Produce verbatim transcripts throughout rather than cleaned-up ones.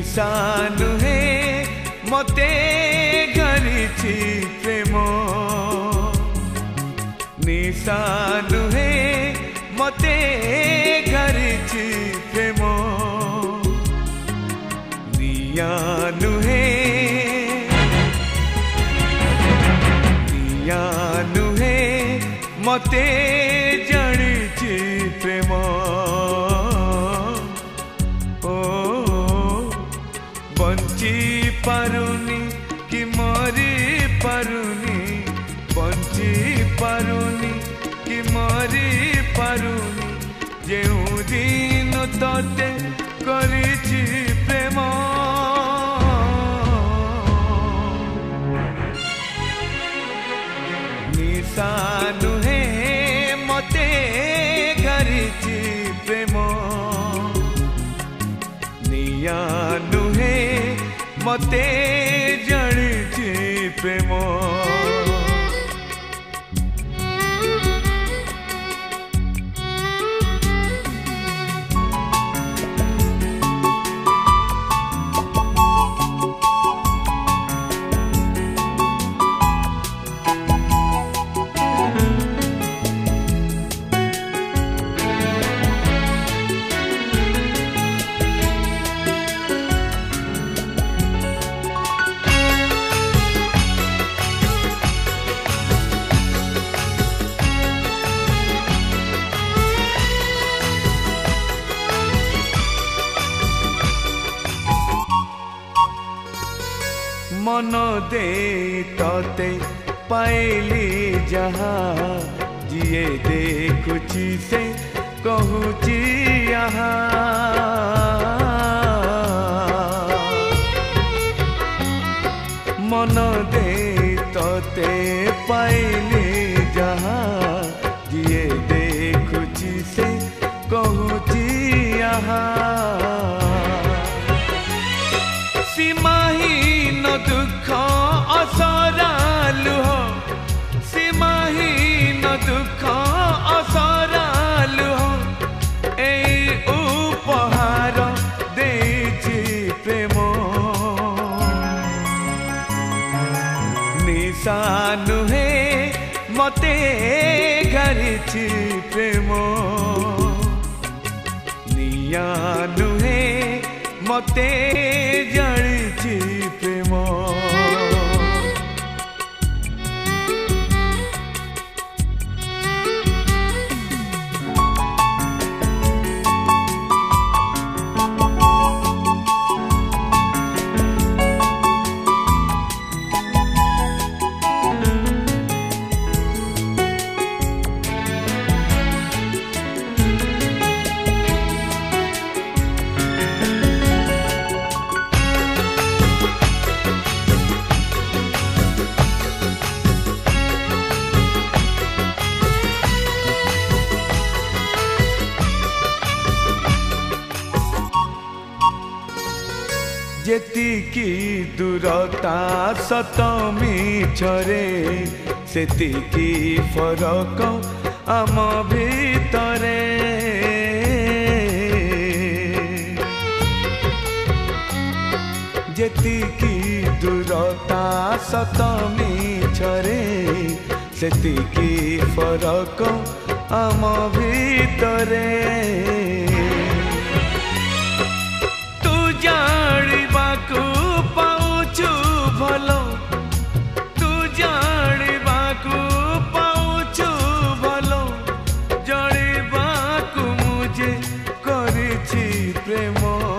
निशा नुहे मते गरिछि प्रेम निशा नुहे मते गरिछि प्रेम निया नुहे निया नुहे मते जानिछि प्रेम ओ बंची पारुनी कि मरी पारुनी बंची पारुनी कि मरी पारुनी जेउ दिन तते करिछि प्रेम निशा नुहे मते गरिछि प्रेम निया नुहे मते जानिछि प्रेम मन दे तते पाइली जहाँ जिए देखुची से कहूची यहाँ मन दे तते पाइली जहाँ जिए देखुची से कहूची यहाँ सीमाहीन दुख असरा लुह सीमाहीन दुख असरा लुह ए उपहार देछि प्रेम निशा नुहे मते गरिछि प्रेम निया नुहे मते जानिछि प्रेम जेतिकी दूरता सतमी छरे सेतिकी फरक आम भितरे जेतिकी दूरता सतमी छरे सेतिकी फरक आम भितरे जानिबाकू पाउछु भलो तू जानिबाकू पाउछु भलो जानिबाकू मुझे करिछि प्रेम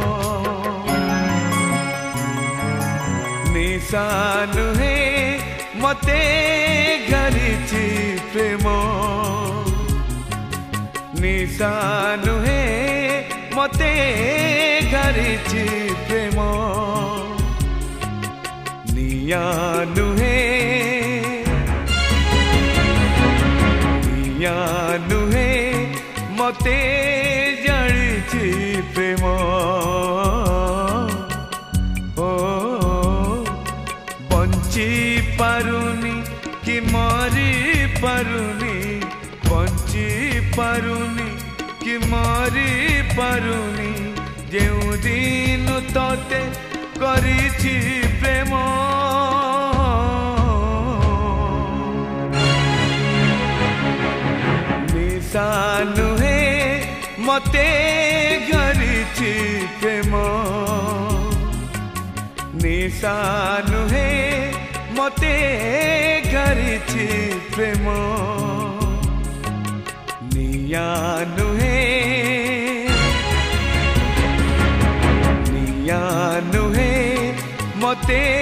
निशा नुहे मते गरिछि प्रेम निशा नुहे मते गरिछि प्रेम निया नुहे निया नुहे मते जानिछि प्रेम ओ बंची पारुनी कि मरी पारुनी बंची पारुनी कि मरी पारुनी जेउ दिन तोते करिछि प्रेम निशा नुहे मते गरिछि प्रेम निशा नुहे मते गरिछि प्रेम निया नुहे निया नुहे मते